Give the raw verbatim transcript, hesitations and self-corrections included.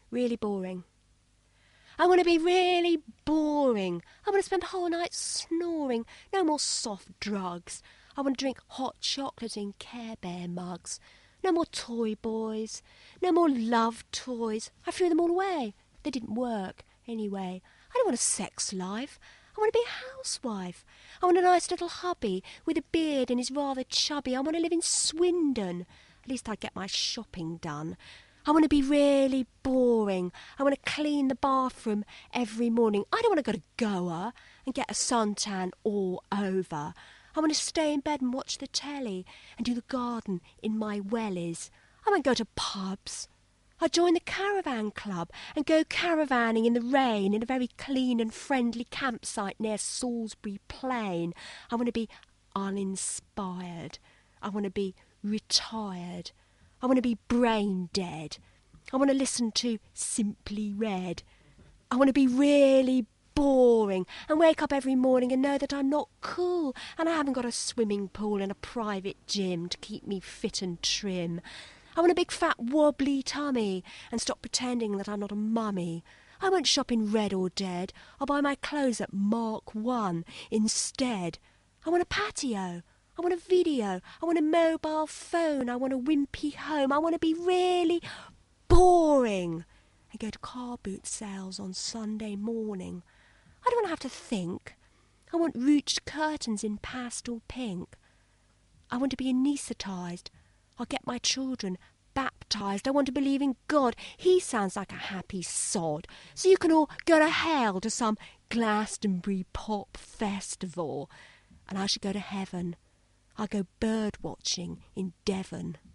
really boring. I want to be really boring. I want to spend the whole night snoring. No more soft drugs. I want to drink hot chocolate in Care Bear mugs. No more toy boys. No more love toys. I threw them all away. They didn't work anyway. I don't want a sex life. I want to be a housewife. I want a nice little hubby with a beard and is rather chubby. I want to live in Swindon. At least I'd get my shopping done. I want to be really boring. I want to clean the bathroom every morning. I don't want to go to Goa and get a suntan all over. I want to stay in bed and watch the telly and do the garden in my wellies. I won't go to pubs. I'll join the caravan club and go caravanning in the rain in a very clean and friendly campsite near Salisbury Plain. I want to be uninspired. I want to be retired. I want to be brain dead. I want to listen to Simply Red. I want to be really boring and wake up every morning and know that I'm not cool and I haven't got a swimming pool and a private gym to keep me fit and trim. I want a big fat wobbly tummy and stop pretending that I'm not a mummy. I won't shop in Red or Dead. I'll buy my clothes at Mark One instead. I want a patio. I want a video. I want a mobile phone. I want a wimpy home. I want to be really boring and go to car boot sales on Sunday morning. I don't want to have to think. I want ruched curtains in pastel pink. I want to be anaesthetised. I'll get my children baptised. I want to believe in God. He sounds like a happy sod. So you can all go to hell to some Glastonbury pop festival. And I should go to heaven. I'll go bird watching in Devon.